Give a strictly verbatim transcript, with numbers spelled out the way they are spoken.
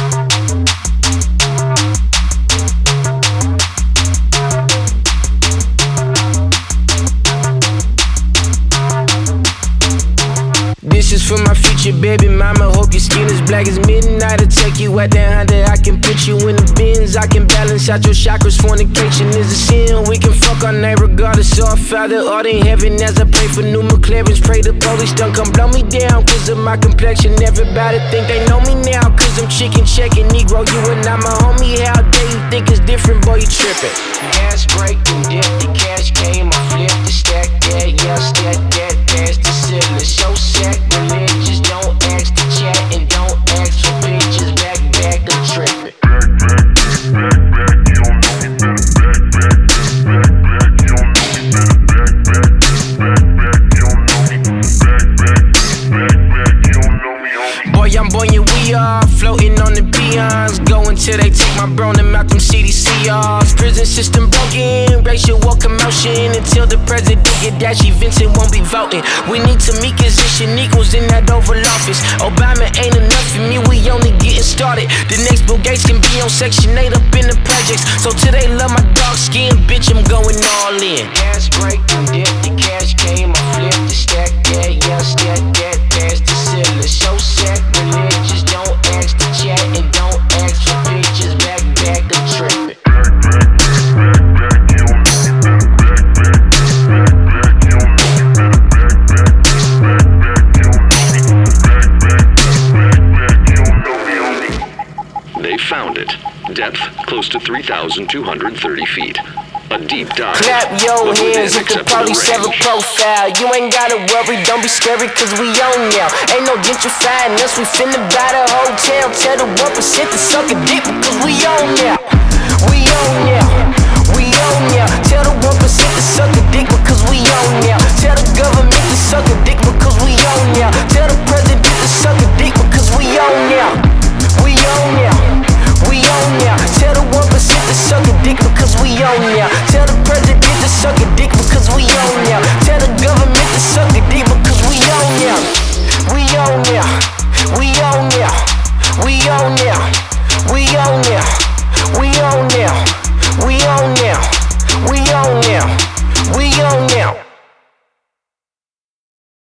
This is for my future baby mama. Hope your skin is black as midnight. I'll take you out that Honda. I can put you in the bins. I can balance out your chakras. Fornication is a sin. We can fuck our name regardless of our Father art in heaven. As I pray for new McLarens, pray the police don't come blow me down cause of my complexion. Everybody think they know me now cause I'm chicken checking. Negro, you are not my homie. How dare you think it's different, boy, you trippin'. Gas break and dip, the cash came. I flipped the stack that, yeah, stack that past the ceiling. So sacrilegious, don't ask to chat and don't ask for pictures. Back, back, I'm trippin'. Back, back, back, back, you don't know me better. Back, back, back, back, you don't know me better. Back, back, back, back, you don't know me. Back, back, back, back, you don't know me, homie. Boy, I'm buoyant, we are floating on the peons. Go until they take my bro and out them C D C Rs. Prison system broken, racial war commotion. Until the president get dashy, Vincent won't be voting. We need Tamika's and Shaniqua's in that Oval Office. Obama ain't enough for me, we only getting started. The next Bill Gates can be on Section eight up in the projects. So till they love my dark skin, bitch, I'm going all in. Gas break and dip, the cash came. I flipped the stack that, yeah, stack that past the ceiling. So sacrilegious, don't ask to chat and don't ask for pictures. Back, back, I'm trippin'. They found it. Depth close to three thousand two hundred thirty feet. A deep dive. Clap your hands if the police have a profile. You ain't gotta worry, don't be scary cause we on now. Ain't no gentrifying us, we finna buy the hotel. Tell the one percent to suck a dick because we on now. We on now. We on now. Tell the one percent to suck a dick because we on now. Tell the government to suck a dick because we on now. Tell the president to suck a dick because we on now. We on now. We on now. Tell the one percent to suck a dick because we on now. Tell the president to suck a dick because we on now. Tell the government to suck a dick because we on now. We on now. We on now. We on now.